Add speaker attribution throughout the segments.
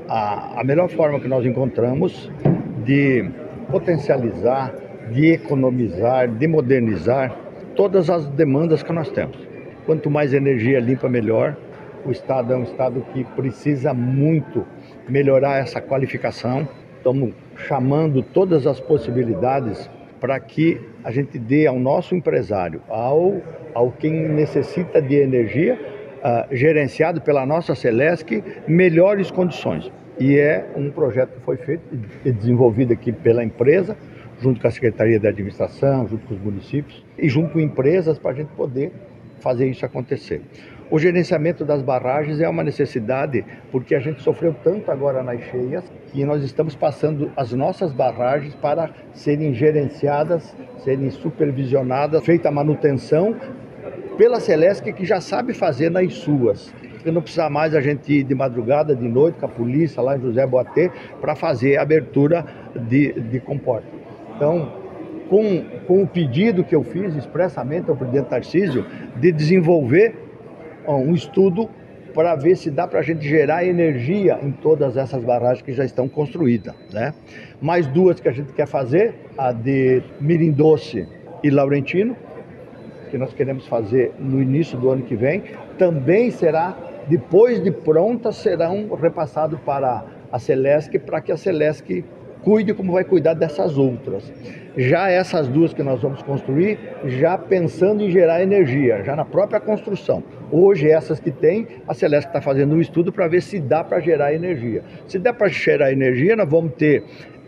Speaker 1: a melhor forma que nós encontramos de potencializar, de economizar, de modernizar todas as demandas que nós temos. Quanto mais energia limpa, melhor. O Estado é um Estado que precisa muito melhorar essa qualificação. Estamos chamando todas as possibilidades para que a gente dê ao nosso empresário, ao quem necessita de energia, gerenciado pela nossa Celesc, melhores condições. E é um projeto que foi feito e desenvolvido aqui pela empresa, junto com a Secretaria de Administração, junto com os municípios e junto com empresas, para a gente poder fazer isso acontecer. O gerenciamento das barragens é uma necessidade, porque a gente sofreu tanto agora nas cheias, que nós estamos passando as nossas barragens para serem gerenciadas, serem supervisionadas, feita a manutenção pela Celesc, que já sabe fazer nas suas. E não precisa mais a gente ir de madrugada, de noite, com a polícia lá em José Boatê, para fazer a abertura de comporta. Então, com o pedido que eu fiz expressamente ao presidente Tarcísio, de desenvolver um estudo para ver se dá para a gente gerar energia em todas essas barragens que já estão construídas, né? Mais duas que a gente quer fazer, a de Mirim Doce e Laurentino, que nós queremos fazer no início do ano que vem, também será, depois de pronta, serão repassados para a Celesc, para que a Celesc cuide como vai cuidar dessas outras. Já essas duas que nós vamos construir, já pensando em gerar energia, já na própria construção. Hoje, essas que tem, a Celesc está fazendo um estudo para ver se dá para gerar energia. Se der para gerar energia, nós vamos ter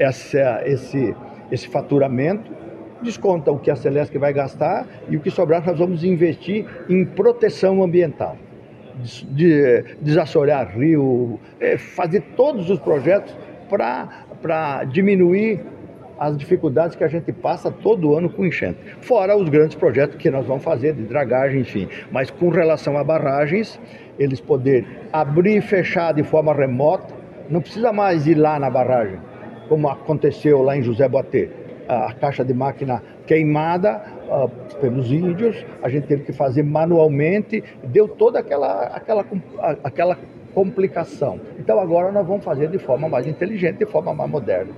Speaker 1: esse faturamento, desconta o que a Celesc vai gastar e o que sobrar nós vamos investir em proteção ambiental. Desassorear rio, fazer todos os projetos para diminuir as dificuldades que a gente passa todo ano com enchente. Fora os grandes projetos que nós vamos fazer, de dragagem, enfim. Mas com relação a barragens, eles poderem abrir e fechar de forma remota, não precisa mais ir lá na barragem, como aconteceu lá em José Boatê. A caixa de máquina queimada pelos índios, a gente teve que fazer manualmente, deu toda aquela complicação. Então agora nós vamos fazer de forma mais inteligente, de forma mais moderna.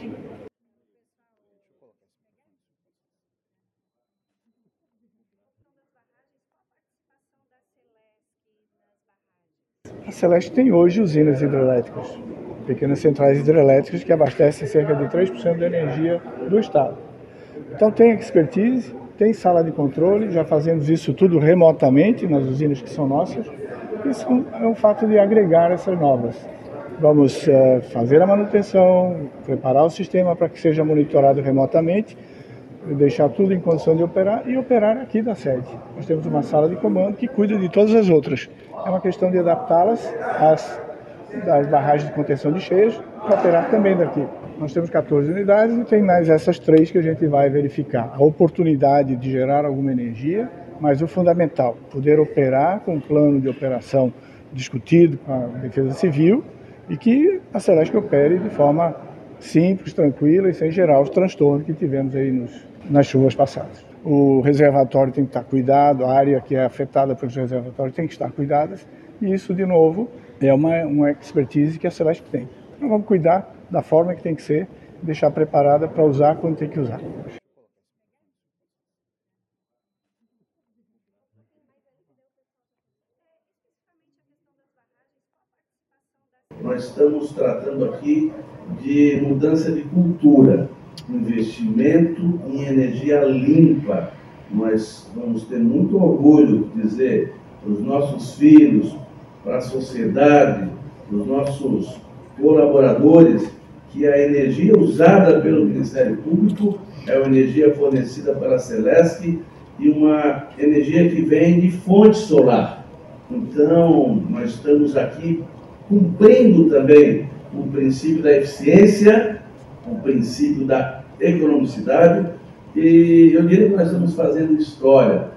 Speaker 2: A Celesc tem hoje usinas hidrelétricas, pequenas centrais hidrelétricas que abastecem cerca de 3% da energia do Estado. Então tem expertise, tem sala de controle, já fazemos isso tudo remotamente nas usinas que são nossas. Isso é um fato de agregar essas novas. Vamos fazer a manutenção, preparar o sistema para que seja monitorado remotamente, deixar tudo em condição de operar e operar aqui da sede. Nós temos uma sala de comando que cuida de todas as outras. É uma questão de adaptá-las às barragens de contenção de cheias para operar também daqui. Nós temos 14 unidades e tem mais essas 3 que a gente vai verificar. A oportunidade de gerar alguma energia, mas o fundamental, poder operar com um plano de operação discutido com a Defesa Civil e que a Celesc opere de forma simples, tranquila e sem gerar os transtornos que tivemos aí nas chuvas passadas. O reservatório tem que estar cuidado, a área que é afetada pelos reservatórios tem que estar cuidada e isso, de novo, é uma expertise que a Celesc tem. Então vamos cuidar da forma que tem que ser, deixar preparada para usar quando tem que usar.
Speaker 3: Nós estamos tratando aqui de mudança de cultura, investimento em energia limpa. Nós vamos ter muito orgulho de dizer para os nossos filhos, para a sociedade, para os nossos colaboradores, que a energia usada pelo Ministério Público é uma energia fornecida pela Celesc e uma energia que vem de fonte solar. Então, nós estamos aqui cumprindo também o princípio da eficiência, o princípio da economicidade, e eu diria que nós estamos fazendo história.